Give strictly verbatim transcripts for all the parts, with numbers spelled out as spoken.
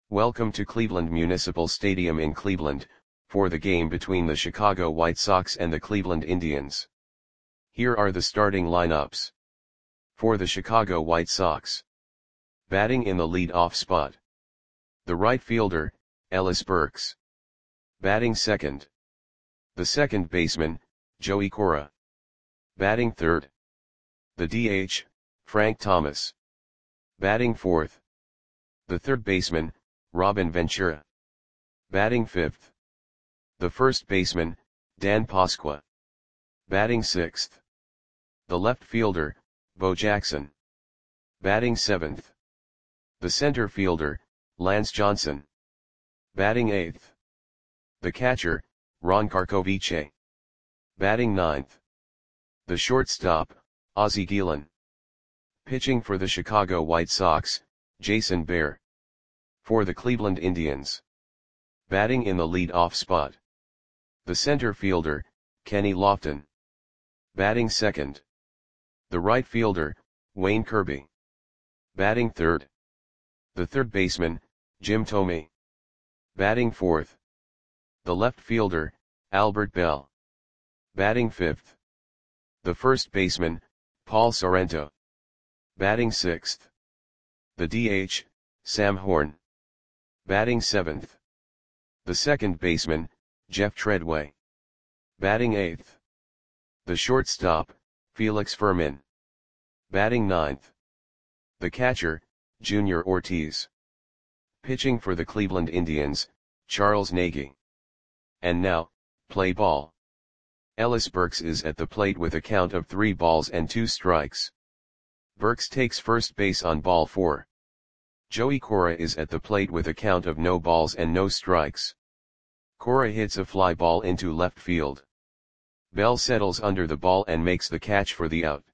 Welcome to Cleveland Municipal Stadium in Cleveland, for the game between the Chicago White Sox and the Cleveland Indians. Here are the starting lineups. For the Chicago White Sox. Batting in the lead-off spot. The right fielder, Ellis Burks. Batting second. The second baseman, Joey Cora. Batting third. The D H, Frank Thomas. Batting fourth. The third baseman, Robin Ventura. Batting fifth. The first baseman, Dan Pasqua. Batting sixth. The left fielder, Bo Jackson. Batting seventh. The center fielder, Lance Johnson. Batting eighth. The catcher, Ron Karkovice. Batting ninth. The shortstop, Ozzie Guillen. Pitching for the Chicago White Sox, Jason Behr. For the Cleveland Indians. Batting in the lead-off spot. The center fielder, Kenny Lofton. Batting second. The right fielder, Wayne Kirby. Batting third. The third baseman, Jim Thome. Batting fourth. The left fielder, Albert Belle. Batting fifth. The first baseman, Paul Sorrento. Batting sixth. The D H, Sam Horn. Batting seventh. The second baseman, Jeff Treadway. Batting eighth. The shortstop, Felix Fermin. Batting ninth. The catcher, Junior Ortiz. Pitching for the Cleveland Indians, Charles Nagy. And now, play ball. Ellis Burks is at the plate with a count of three balls and two strikes. Burks takes first base on ball four. Joey Cora is at the plate with a count of no balls and no strikes. Cora hits a fly ball into left field. Bell settles under the ball and makes the catch for the out.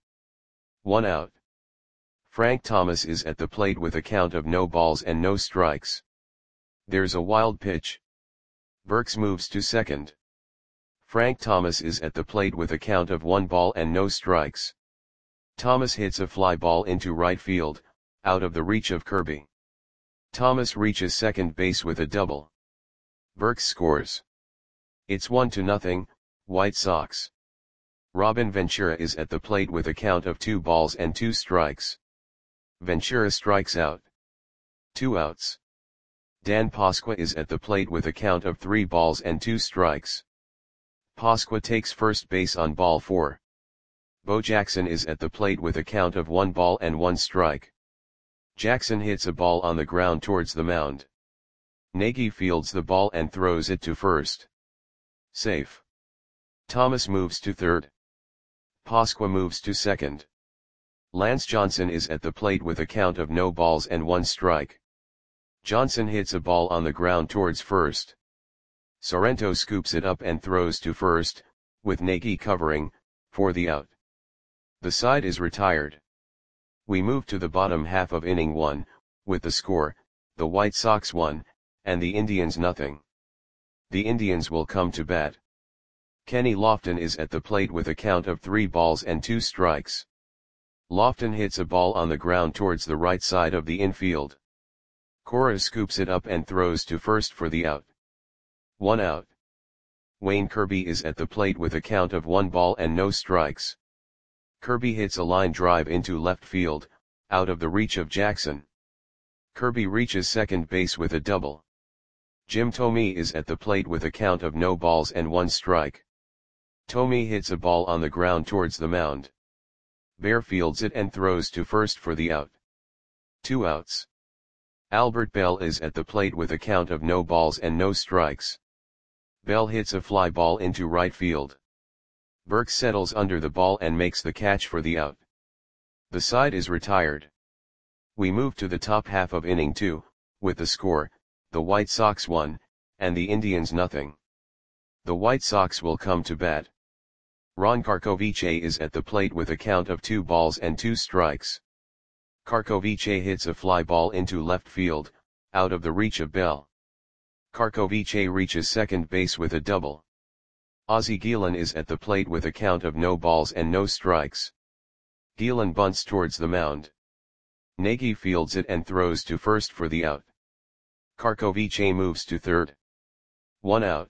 One out. Frank Thomas is at the plate with a count of no balls and no strikes. There's a wild pitch. Burks moves to second. Frank Thomas is at the plate with a count of one ball and no strikes. Thomas hits a fly ball into right field, out of the reach of Kirby. Thomas reaches second base with a double. Burks scores. It's one to nothing, White Sox. Robin Ventura is at the plate with a count of two balls and two strikes. Ventura strikes out. Two outs. Dan Pasqua is at the plate with a count of three balls and two strikes. Pasqua takes first base on ball four. Bo Jackson is at the plate with a count of one ball and one strike. Jackson hits a ball on the ground towards the mound. Nagy fields the ball and throws it to first. Safe. Thomas moves to third. Pasqua moves to second. Lance Johnson is at the plate with a count of no balls and one strike. Johnson hits a ball on the ground towards first. Sorrento scoops it up and throws to first, with Nagy covering, for the out. The side is retired. We move to the bottom half of inning one, with the score, the White Sox one, and the Indians nothing. The Indians will come to bat. Kenny Lofton is at the plate with a count of three balls and two strikes. Lofton hits a ball on the ground towards the right side of the infield. Cora scoops it up and throws to first for the out. One out. Wayne Kirby is at the plate with a count of one ball and no strikes. Kirby hits a line drive into left field, out of the reach of Jackson. Kirby reaches second base with a double. Jim Thome is at the plate with a count of no balls and one strike. Thome hits a ball on the ground towards the mound. Behr fields it and throws to first for the out. Two outs. Albert Belle is at the plate with a count of no balls and no strikes. Bell hits a fly ball into right field. Burks settles under the ball and makes the catch for the out. The side is retired. We move to the top half of inning two, with the score, the White Sox one, and the Indians nothing. The White Sox will come to bat. Ron Karkovice is at the plate with a count of two balls and two strikes. Karkovice hits a fly ball into left field, out of the reach of Bell. Karkovice reaches second base with a double. Ozzie Guillen is at the plate with a count of no balls and no strikes. Guillen bunts towards the mound. Nagy fields it and throws to first for the out. Karkovice moves to third. One out.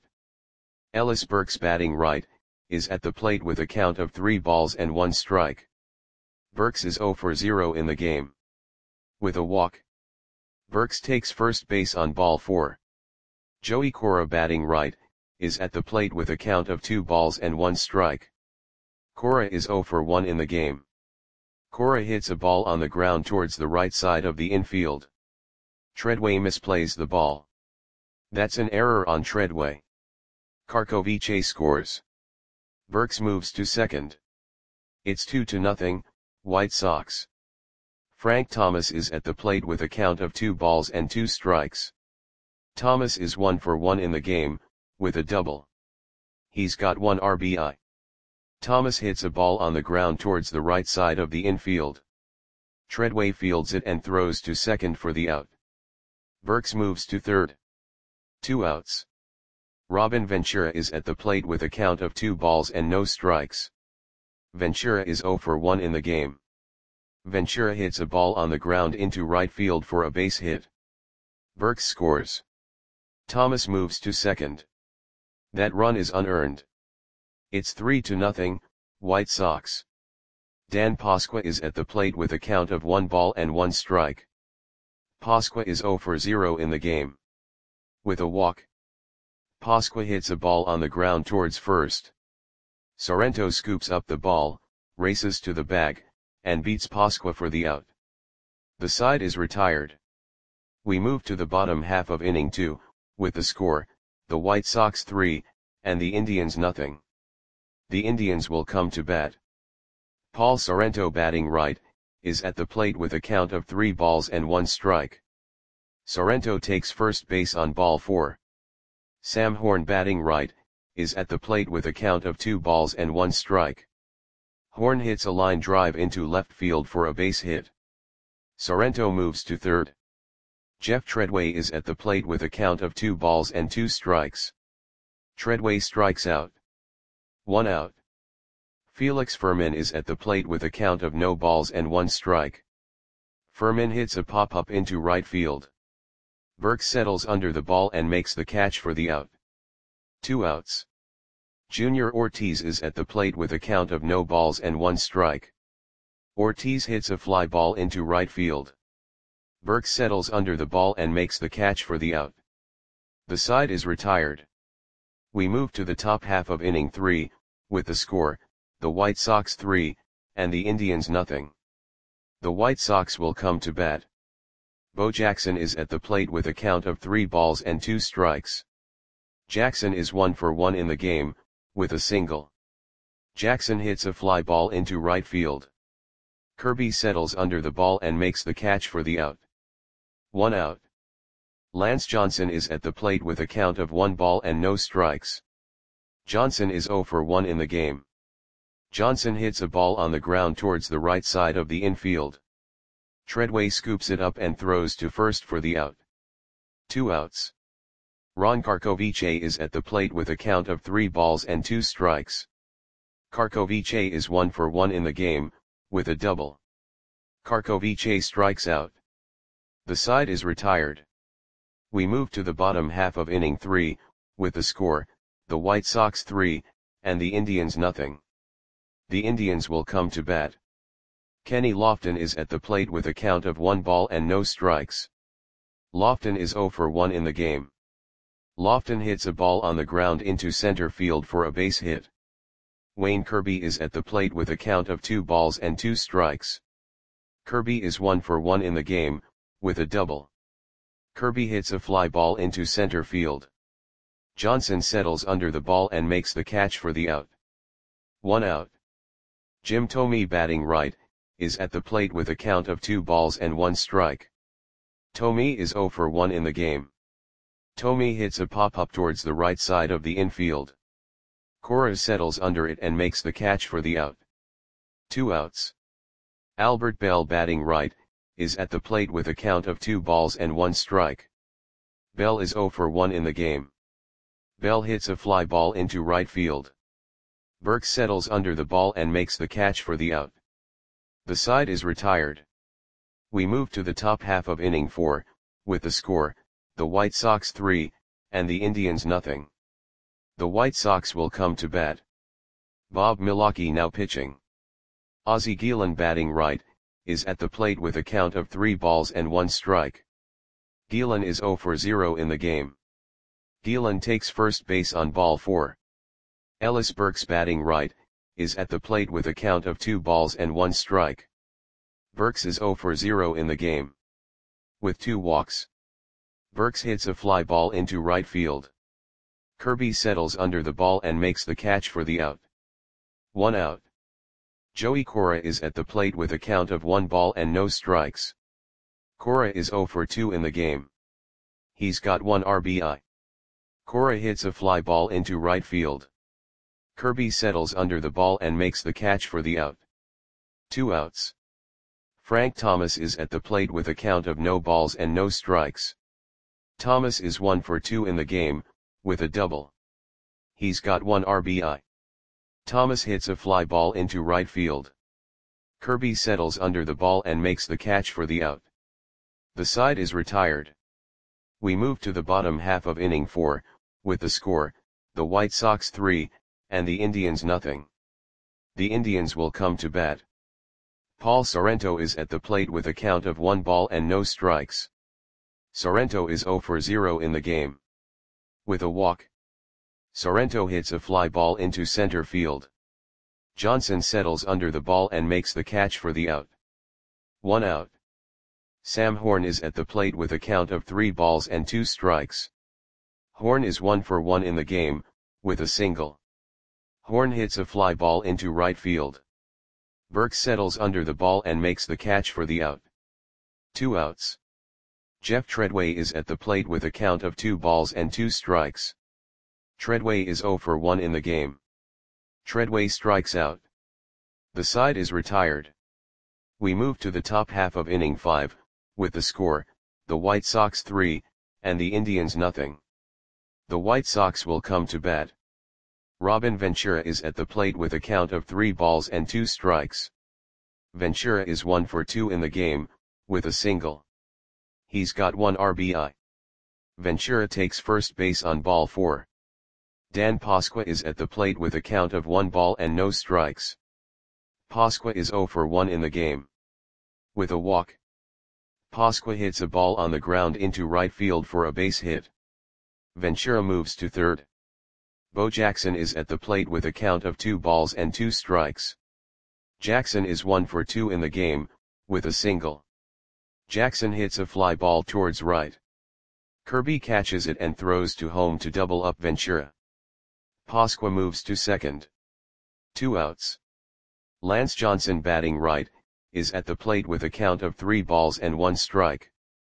Ellis Burks batting right, is at the plate with a count of three balls and one strike. Burks is zero for zero in the game. With a walk, Burks takes first base on ball four. Joey Cora batting right, is at the plate with a count of two balls and one strike. Cora is zero for one in the game. Cora hits a ball on the ground towards the right side of the infield. Treadway misplays the ball. That's an error on Treadway. Karkovice scores. Burks moves to second. It's two to nothing, White Sox. Frank Thomas is at the plate with a count of two balls and two strikes. Thomas is one for one in the game, with a double. He's got one R B I. Thomas hits a ball on the ground towards the right side of the infield. Treadway fields it and throws to second for the out. Burks moves to third. Two outs. Robin Ventura is at the plate with a count of two balls and no strikes. Ventura is zero for one in the game. Ventura hits a ball on the ground into right field for a base hit. Burks scores. Thomas moves to second. That run is unearned. It's three to nothing, White Sox. Dan Pasqua is at the plate with a count of one ball and one strike. Pasqua is zero for zero in the game. With a walk, Pasqua hits a ball on the ground towards first. Sorrento scoops up the ball, races to the bag, and beats Pasqua for the out. The side is retired. We move to the bottom half of inning two, with the score, the White Sox three, and the Indians nothing. The Indians will come to bat. Paul Sorrento batting right, is at the plate with a count of three balls and one strike. Sorrento takes first base on ball four. Sam Horn batting right, is at the plate with a count of two balls and one strike. Horn hits a line drive into left field for a base hit. Sorrento moves to third. Jeff Treadway is at the plate with a count of two balls and two strikes. Treadway strikes out. One out. Felix Fermin is at the plate with a count of no balls and one strike. Fermin hits a pop-up into right field. Burks settles under the ball and makes the catch for the out. Two outs. Junior Ortiz is at the plate with a count of no balls and one strike. Ortiz hits a fly ball into right field. Burks settles under the ball and makes the catch for the out. The side is retired. We move to the top half of inning three, with the score, the White Sox three, and the Indians nothing. The White Sox will come to bat. Bo Jackson is at the plate with a count of three balls and two strikes. Jackson is one for one in the game, with a single. Jackson hits a fly ball into right field. Kirby settles under the ball and makes the catch for the out. One out. Lance Johnson is at the plate with a count of one ball and no strikes. Johnson is zero for one in the game. Johnson hits a ball on the ground towards the right side of the infield. Treadway scoops it up and throws to first for the out. Two outs. Ron Karkovice is at the plate with a count of three balls and two strikes. Karkovice is one for one in the game, with a double. Karkovice strikes out. The side is retired. We move to the bottom half of inning three, with the score, the White Sox three, and the Indians nothing. The Indians will come to bat. Kenny Lofton is at the plate with a count of one ball and no strikes. Lofton is zero for one in the game. Lofton hits a ball on the ground into center field for a base hit. Wayne Kirby is at the plate with a count of two balls and two strikes. Kirby is one for one in the game, with a double. Kirby hits a fly ball into center field. Johnson settles under the ball and makes the catch for the out. One out. Jim Thome batting right, is at the plate with a count of two balls and one strike. Thome is zero for one in the game. Thome hits a pop-up towards the right side of the infield. Cora settles under it and makes the catch for the out. Two outs. Albert Bell batting right, is at the plate with a count of two balls and one strike. Bell is zero for one in the game. Bell hits a fly ball into right field. Burks settles under the ball and makes the catch for the out. The side is retired. We move to the top half of inning four, with the score, the White Sox three, and the Indians nothing. The White Sox will come to bat. Bob Milwaukee now pitching. Ozzie Guillen batting right, is at the plate with a count of three balls and one strike. Guillen is zero for zero in the game. Guillen takes first base on ball four. Ellis Burks batting right, is at the plate with a count of two balls and one strike. Burks is zero for zero in the game. With two walks. Burks hits a fly ball into right field. Kirby settles under the ball and makes the catch for the out. One out. Joey Cora is at the plate with a count of one ball and no strikes. Cora is zero for two in the game. He's got one R B I. Cora hits a fly ball into right field. Kirby settles under the ball and makes the catch for the out. Two outs. Frank Thomas is at the plate with a count of no balls and no strikes. Thomas is one for two in the game, with a double. He's got one R B I. Thomas hits a fly ball into right field. Kirby settles under the ball and makes the catch for the out. The side is retired. We move to the bottom half of inning four, with the score, the White Sox three, and the Indians nothing. The Indians will come to bat. Paul Sorrento is at the plate with a count of one ball and no strikes. Sorrento is zero for zero in the game. With a walk. Sorrento hits a fly ball into center field. Johnson settles under the ball and makes the catch for the out. One out. Sam Horn is at the plate with a count of three balls and two strikes. Horn is one for one in the game, with a single. Horn hits a fly ball into right field. Burks settles under the ball and makes the catch for the out. Two outs. Jeff Treadway is at the plate with a count of two balls and two strikes. Treadway is zero for one in the game. Treadway strikes out. The side is retired. We move to the top half of inning five, with the score, the White Sox three, and the Indians nothing. The White Sox will come to bat. Robin Ventura is at the plate with a count of three balls and two strikes. Ventura is one for two in the game, with a single. He's got one R B I. Ventura takes first base on ball four. Dan Pasqua is at the plate with a count of one ball and no strikes. Pasqua is zero for one in the game. With a walk. Pasqua hits a ball on the ground into right field for a base hit. Ventura moves to third. Bo Jackson is at the plate with a count of two balls and two strikes. Jackson is one for two in the game, with a single. Jackson hits a fly ball towards right. Kirby catches it and throws to home to double up Ventura. Pasqua moves to second. Two outs. Lance Johnson batting right, is at the plate with a count of three balls and one strike.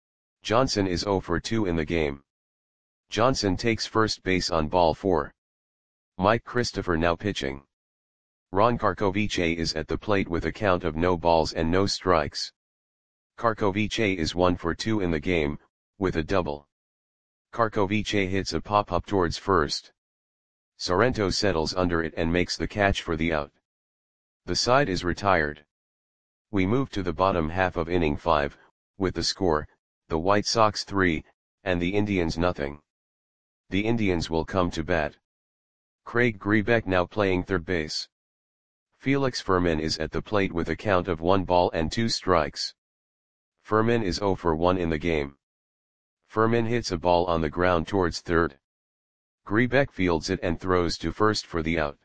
Johnson is zero for two in the game. Johnson takes first base on ball four. Mike Christopher now pitching. Ron Karkovice is at the plate with a count of no balls and no strikes. Karkovice is one for two in the game, with a double. Karkovice hits a pop-up towards first. Sorrento settles under it and makes the catch for the out. The side is retired. We move to the bottom half of inning five, with the score, the White Sox three, and the Indians nothing. The Indians will come to bat. Craig Grebeck now playing third base. Felix Fermin is at the plate with a count of one ball and two strikes. Fermin is zero for one in the game. Fermin hits a ball on the ground towards third. Grebeck fields it and throws to first for the out.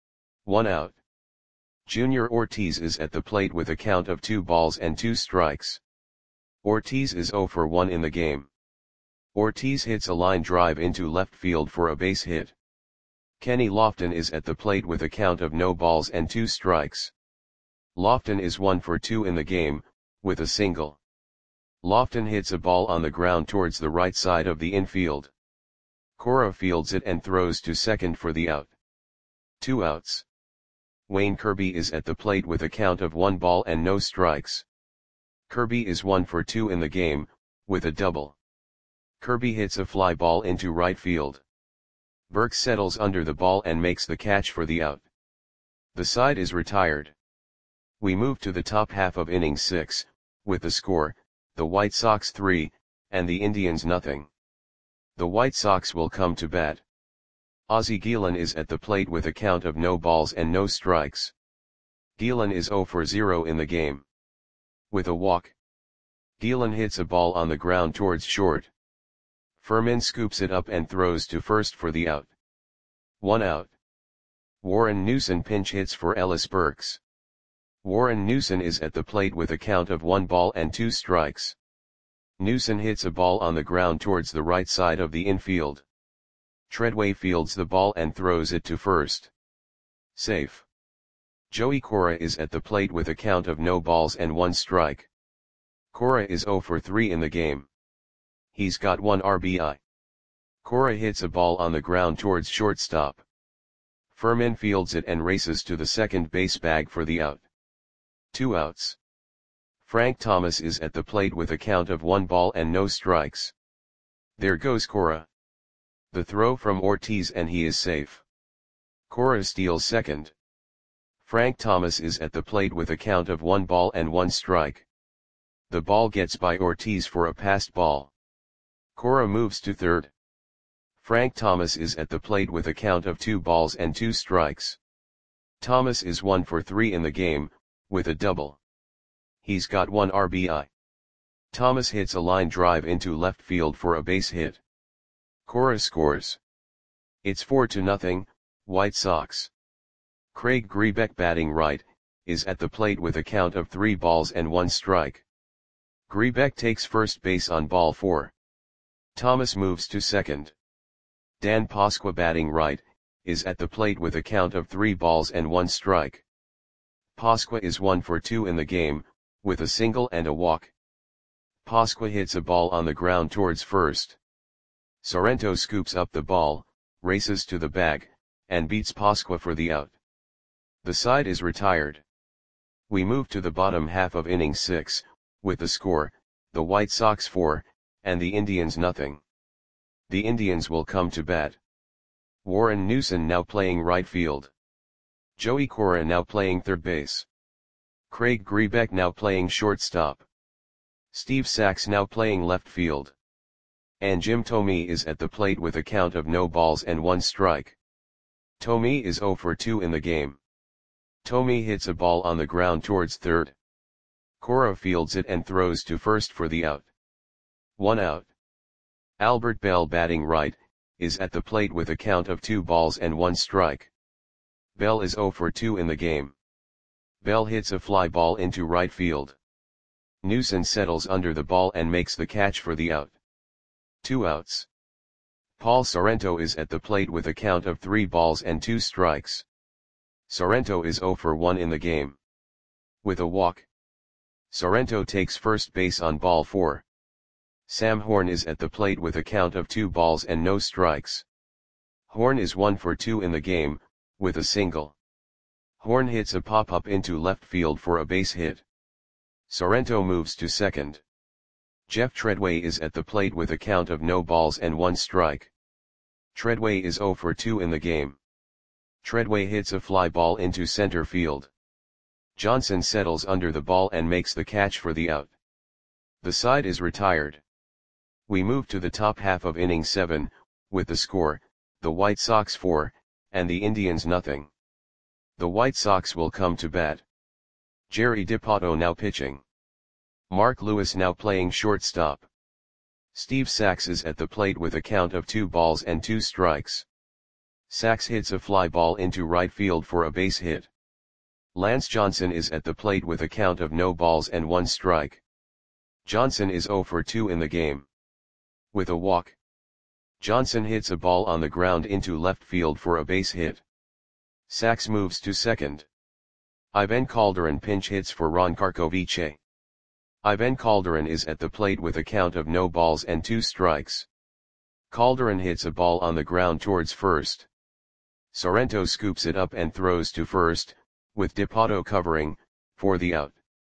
One out. Junior Ortiz is at the plate with a count of two balls and two strikes. Ortiz is zero for one in the game. Ortiz hits a line drive into left field for a base hit. Kenny Lofton is at the plate with a count of no balls and two strikes. Lofton is one for two in the game, with a single. Lofton hits a ball on the ground towards the right side of the infield. Cora fields it and throws to second for the out. Two outs. Wayne Kirby is at the plate with a count of one ball and no strikes. Kirby is one for two in the game, with a double. Kirby hits a fly ball into right field. Burke settles under the ball and makes the catch for the out. The side is retired. We move to the top half of inning six, with the score, the White Sox three, and the Indians nothing. The White Sox will come to bat. Ozzie Guillen is at the plate with a count of no balls and no strikes. Guillen is zero for zero in the game. With a walk, Guillen hits a ball on the ground towards short. Furman scoops it up and throws to first for the out. One out. Warren Newson pinch hits for Ellis Burks. Warren Newson is at the plate with a count of one ball and two strikes. Newson hits a ball on the ground towards the right side of the infield. Treadway fields the ball and throws it to first. Safe. Joey Cora is at the plate with a count of no balls and one strike. Cora is zero for three in the game. He's got one R B I. Cora hits a ball on the ground towards shortstop. Furman fields it and races to the second base bag for the out. Two outs. Frank Thomas is at the plate with a count of one ball and no strikes. There goes Cora. The throw from Ortiz and he is safe. Cora steals second. Frank Thomas is at the plate with a count of one ball and one strike. The ball gets by Ortiz for a passed ball. Cora moves to third. Frank Thomas is at the plate with a count of two balls and two strikes. Thomas is one for three in the game, with a double. He's got one R B I. Thomas hits a line drive into left field for a base hit. Cora scores. It's four to nothing, White Sox. Craig Grebeck, batting right, is at the plate with a count of three balls and one strike. Grebeck takes first base on ball four. Thomas moves to second. Dan Pasqua, batting right, is at the plate with a count of three balls and one strike. Pasqua is one for two in the game, with a single and a walk. Pasqua hits a ball on the ground towards first. Sorrento scoops up the ball, races to the bag, and beats Pasqua for the out. The side is retired. We move to the bottom half of inning six, with the score, the White Sox four, and the Indians nothing. The Indians will come to bat. Warren Newson now playing right field. Joey Cora now playing third base. Craig Grebeck now playing shortstop. Steve Sax now playing left field. And Jim Thome is at the plate with a count of no balls and one strike. Thome is zero for two in the game. Thome hits a ball on the ground towards third. Cora fields it and throws to first for the out. One out. Albert Bell, batting right, is at the plate with a count of two balls and one strike. Bell is zero for two in the game. Bell hits a fly ball into right field. Newson settles under the ball and makes the catch for the out. Two outs. Paul Sorrento is at the plate with a count of three balls and two strikes. Sorrento is zero for one in the game. With a walk, Sorrento takes first base on ball four. Sam Horn is at the plate with a count of two balls and no strikes. Horn is one for two in the game, with a single. Horn hits a pop-up into left field for a base hit. Sorrento moves to second. Jeff Treadway is at the plate with a count of no balls and one strike. Treadway is zero for two in the game. Treadway hits a fly ball into center field. Johnson settles under the ball and makes the catch for the out. The side is retired. We move to the top half of inning seven, with the score, the White Sox four, and the Indians nothing. The White Sox will come to bat. Jerry Dipoto now pitching. Mark Lewis now playing shortstop. Steve Sax is at the plate with a count of two balls and two strikes. Sax hits a fly ball into right field for a base hit. Lance Johnson is at the plate with a count of no balls and one strike. Johnson is zero for two in the game. With a walk, Johnson hits a ball on the ground into left field for a base hit. Sax moves to second. Ivan Calderon pinch hits for Ron Karkovice. Ivan Calderon is at the plate with a count of no balls and two strikes. Calderon hits a ball on the ground towards first. Sorrento scoops it up and throws to first, with Dipoto covering, for the out.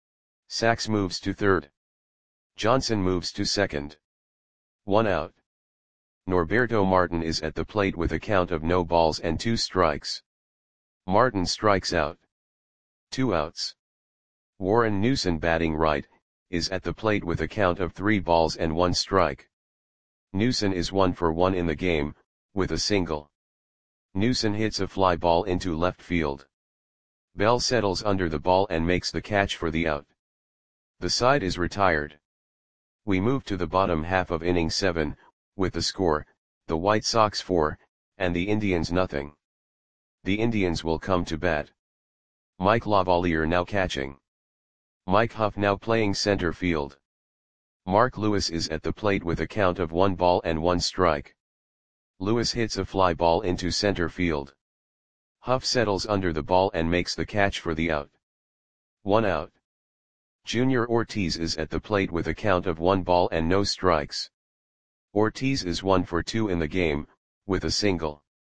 Sax moves to third. Johnson moves to second. One out. Norberto Martin is at the plate with a count of no balls and two strikes. Martin strikes out. Two outs. Warren Newson, batting right, is at the plate with a count of three balls and one strike. Newson is one for one in the game, with a single. Newson hits a fly ball into left field. Bell settles under the ball and makes the catch for the out. The side is retired. We move to the bottom half of inning seven, with the score, the White Sox four, and the Indians nothing. The Indians will come to bat. Mike Lavalier now catching. Mike Huff now playing center field. Mark Lewis is at the plate with a count of one ball and one strike. Lewis hits a fly ball into center field. Huff settles under the ball and makes the catch for the out. One out. Junior Ortiz is at the plate with a count of one ball and no strikes. Ortiz is one for two in the game, with a single.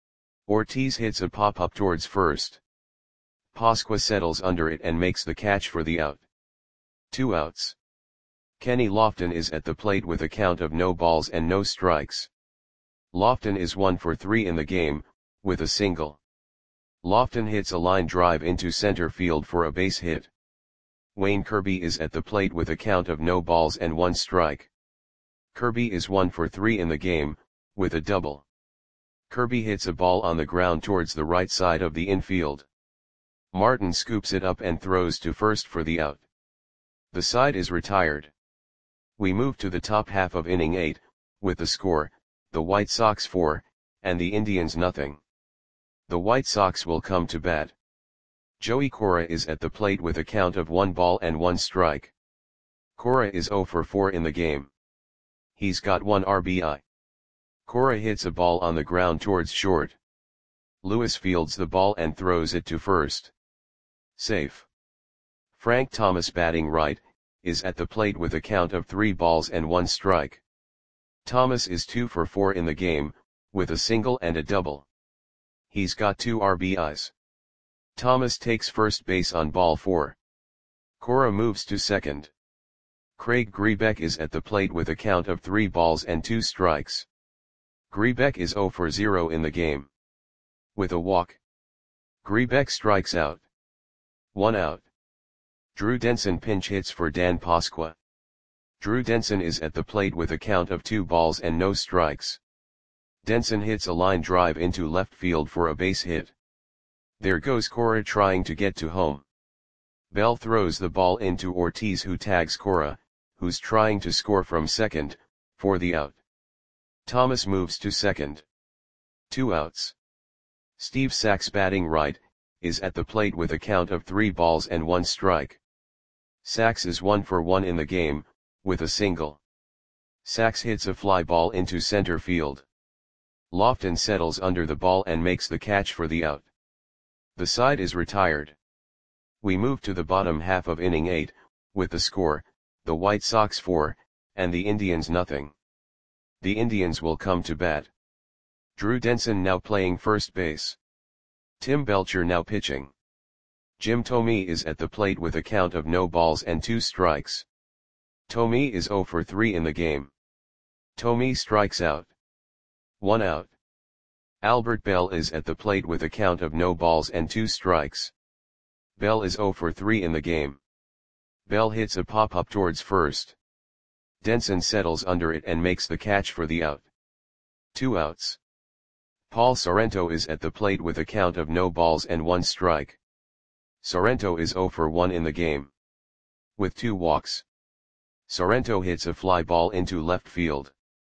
Ortiz hits a pop-up towards first. Pasqua settles under it and makes the catch for the out. Two outs. Kenny Lofton is at the plate with a count of no balls and no strikes. Lofton is one for three in the game, with a single. Lofton hits a line drive into center field for a base hit. Wayne Kirby is at the plate with a count of no balls and one strike. Kirby is one for three in the game, with a double. Kirby hits a ball on the ground towards the right side of the infield. Martin scoops it up and throws to first for the out. The side is retired. We move to the top half of inning eight, with the score, the White Sox four, and the Indians nothing. The White Sox will come to bat. Joey Cora is at the plate with a count of one ball and one strike. Cora is zero for four in the game. He's got one R B I. Cora hits a ball on the ground towards short. Lewis fields the ball and throws it to first. Safe. Frank Thomas, batting right, is at the plate with a count of three balls and one strike. Thomas is two for four in the game, with a single and a double. He's got two R B Is. Thomas takes first base on ball four. Cora moves to second. Craig Grebeck is at the plate with a count of three balls and two strikes. Grebeck is zero for zero in the game. With a walk. Grebeck strikes out. One out. Drew Denson pinch hits for Dan Pasqua. Drew Denson is at the plate with a count of two balls and no strikes. Denson hits a line drive into left field for a base hit. There goes Cora trying to get to home. Bell throws the ball into Ortiz, who tags Cora, who's trying to score from second, for the out. Thomas moves to second. Two outs. Steve Sax, batting right, is at the plate with a count of three balls and one strike. Sax is one for one in the game, with a single. Sax hits a fly ball into center field. Lofton settles under the ball and makes the catch for the out. The side is retired. We move to the bottom half of inning eight, with the score, the White Sox four, and the Indians nothing. The Indians will come to bat. Drew Denson now playing first base. Tim Belcher now pitching. Jim Thome is at the plate with a count of no balls and two strikes. Thome is zero for three in the game. Thome strikes out. One out. Albert Bell is at the plate with a count of no balls and two strikes. Bell is zero for three in the game. Bell hits a pop-up towards first. Denson settles under it and makes the catch for the out. Two outs. Paul Sorrento is at the plate with a count of no balls and one strike. Sorrento is zero for one in the game. With two walks. Sorrento hits a fly ball into left field.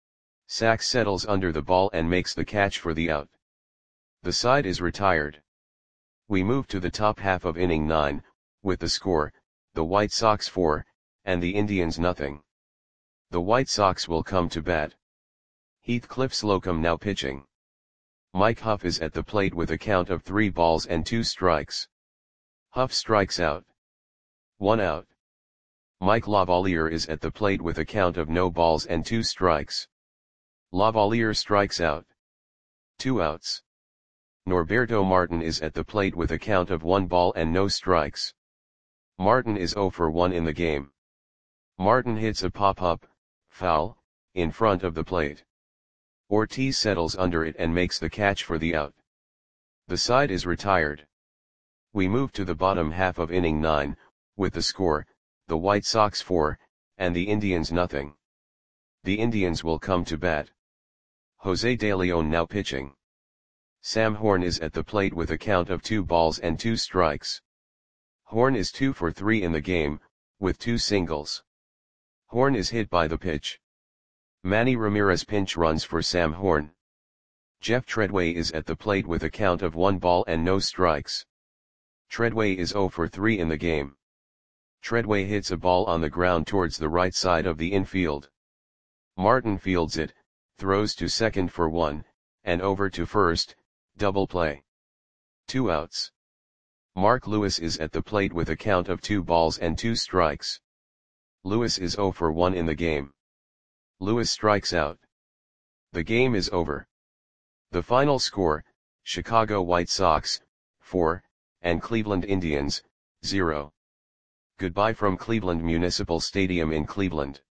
Sax settles under the ball and makes the catch for the out. The side is retired. We move to the top half of inning nine, with the score, the White Sox four, and the Indians nothing. The White Sox will come to bat. Heathcliff Slocum now pitching. Mike Huff is at the plate with a count of three balls and two strikes. Huff strikes out. One out. Mike Lavalier is at the plate with a count of no balls and two strikes. Lavalier strikes out. Two outs. Norberto Martin is at the plate with a count of one ball and no strikes. Martin is zero for one in the game. Martin hits a pop-up, foul, in front of the plate. Ortiz settles under it and makes the catch for the out. The side is retired. We move to the bottom half of inning nine, with the score, the White Sox four, and the Indians nothing. The Indians will come to bat. Jose De Leon now pitching. Sam Horn is at the plate with a count of two balls and two strikes. Horn is two for three in the game, with two singles. Horn is hit by the pitch. Manny Ramirez pinch runs for Sam Horn. Jeff Treadway is at the plate with a count of one ball and no strikes. Treadway is zero for three in the game. Treadway hits a ball on the ground towards the right side of the infield. Martin fields it, throws to second for one, and over to first, double play. Two outs. Mark Lewis is at the plate with a count of two balls and two strikes. Lewis is zero for one in the game. Lewis strikes out. The game is over. The final score, Chicago White Sox, four, and Cleveland Indians, zero. Goodbye from Cleveland Municipal Stadium in Cleveland.